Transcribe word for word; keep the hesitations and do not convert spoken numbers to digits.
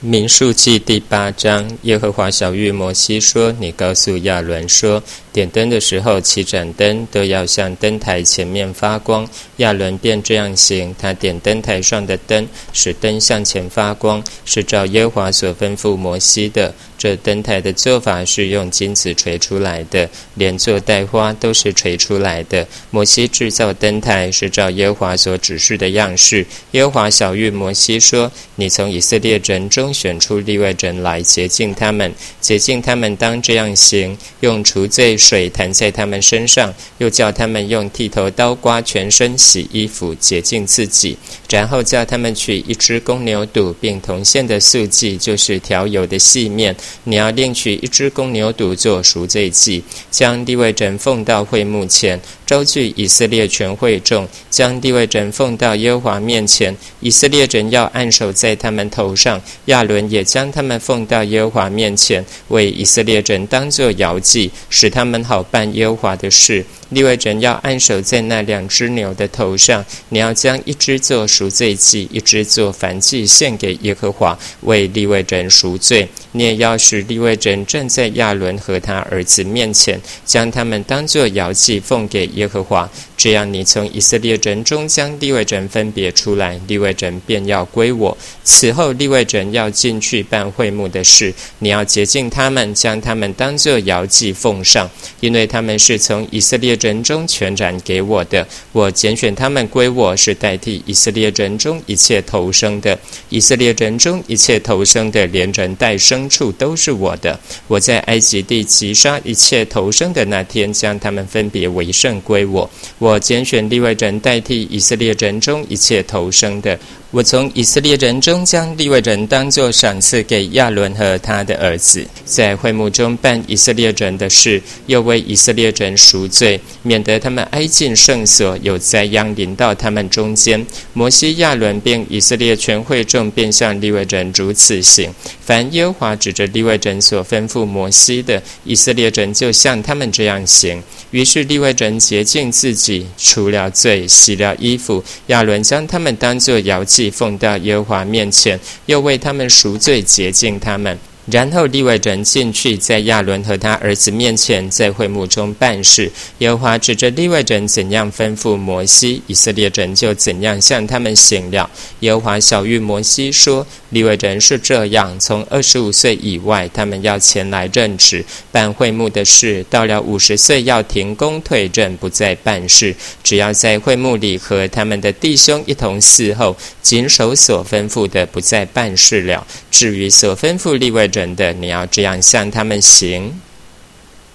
民数记第八章，耶和华晓谕摩西说：你告诉亚伦说，点灯的时候，七盏灯都要向灯台前面发光。亚伦便这样行，他点灯台上的灯，使灯向前发光，是照耶和华所吩咐摩西的。这灯台的做法是用金子锤出来的，连做带花都是锤出来的。摩西制造灯台是照耶和华所指示的样式。耶和华晓谕摩西说：你从以色列人中选出利未人来洁净他们，洁净他们当这样行：用除罪水弹在他们身上，又叫他们用剃头刀刮全身，洗衣服，洁净自己。然后叫他们取一只公牛犊，并同献的素祭，就是调油的细面。你要另取一只公牛犊做赎罪祭，将利未人奉到会幕前，招聚以色列全会众，将利未人奉到耶和华面前。以色列人要按手在他们头上，亚伦也将他们奉到耶和华面前，为以色列人当作摇祭，使他们好办耶和华的事。利未人要按手在那两只牛的头上，你要将一只做赎罪祭，一只做燔祭，献给耶和华，为利未人赎罪。你也要使利未人站在亚伦和他儿子面前，将他们当作摇祭奉给耶和华。这样，你从以色列人中将利未人分别出来，利未人便要归我。此后，利未人要进去办会幕的事，你要洁净他们，将他们当作摇祭奉上，因为他们是从以色列人中全然给我的。我拣选他们归我，是代替以色列人中一切头生的。以色列人中一切头生的，连人带牲畜都是我的。我在埃及地击杀一切头生的那天，将他们分别为圣归我。我拣选利未人代替以色列人中一切头生的。我从以色列人中将利未人当作赏赐给亚伦和他的儿子，在会幕中办以色列人的事，又为以色列人赎罪，免得他们挨进圣所，有灾殃临到他们中间。摩西、亚伦并以色列全会众便向利未人如此行。凡耶和华指着利未人所吩咐摩西的，以色列人就向他们这样行。于是利未人洁净自己，除了罪，洗了衣服。亚伦将他们当作摇祭奉到耶和华面前，又为他们赎罪，洁净他们。然后利未人进去，在亚伦和他儿子面前，在会幕中办事。耶和华指着利未人怎样吩咐摩西，以色列人就怎样向他们行了。耶和华晓谕摩西说：利未人是这样，从二十五岁以外，他们要前来任职，办会幕的事；到了五十岁，要停工退任，不再办事。只要在会幕里和他们的弟兄一同伺候，谨守所吩咐的，不再办事了。至于所吩咐利未人的，你要这样向他们行。